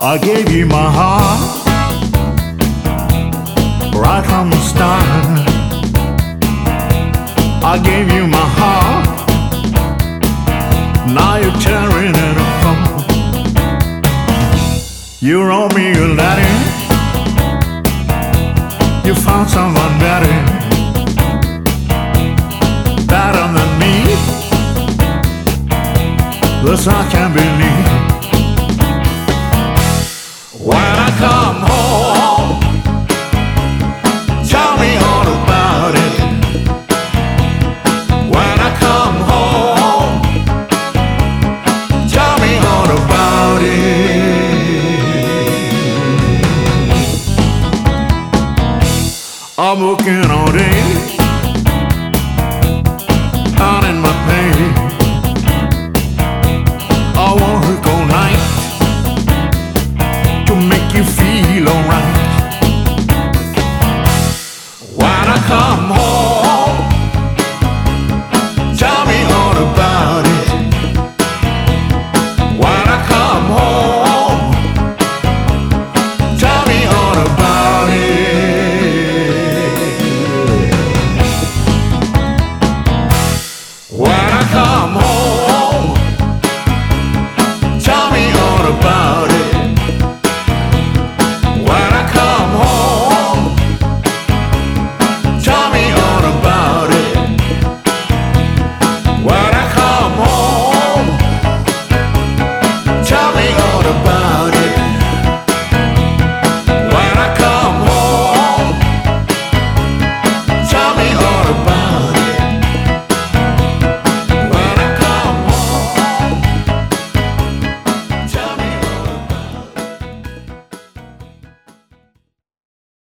I gave you my heart right from the start. I gave you my heart, now you're tearing it apart. You wrote me a letter, you found someone better, better than me. This I can't believe.